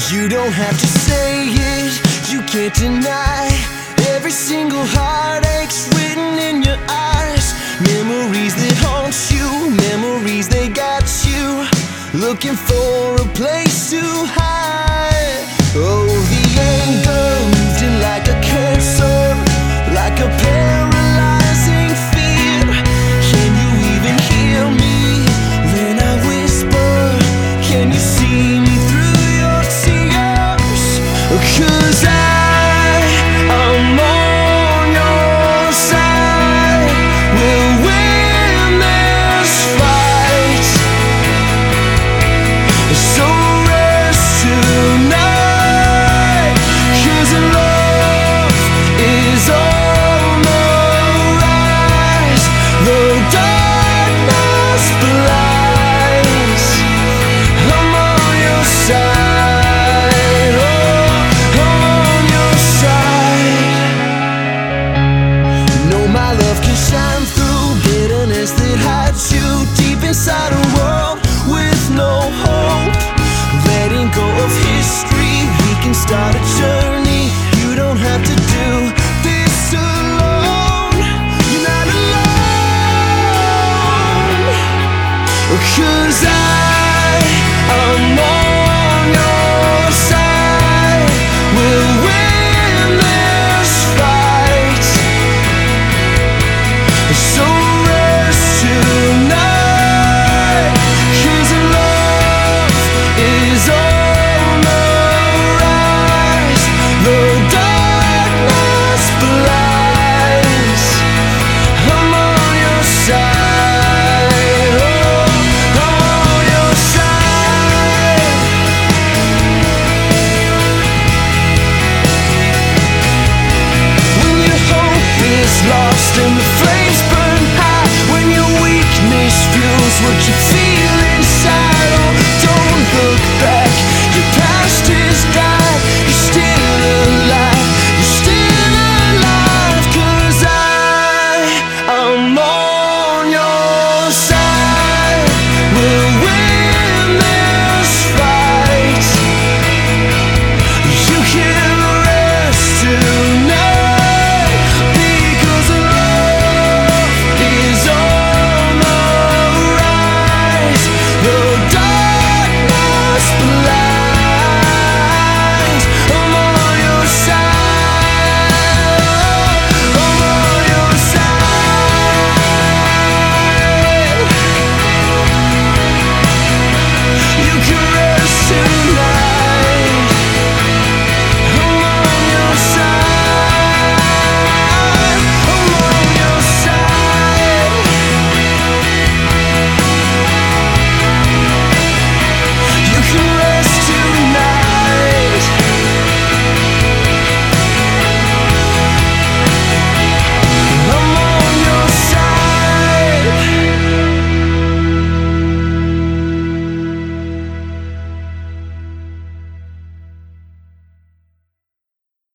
You don't have to say it, you can't deny. Every single heartache's written in your eyes. Memories that haunt you, memories that got you looking for a place to hide. Oh, the anger moved in like a cancer, like a paralyzing fear. Can you even hear me when I whisper? Can you see me through your tears? 'Cause I'm on your side. We'll win this fight. So rest tonight, 'cause love is on the rise. Though darkness blinds, I'm on your side. Oh, I'm on your side. No, my love can shine through bitterness that hides you deep inside a world with no hope. Letting go of history, we can start a journey. You don't have to do this alone. You're not alone. 'Cause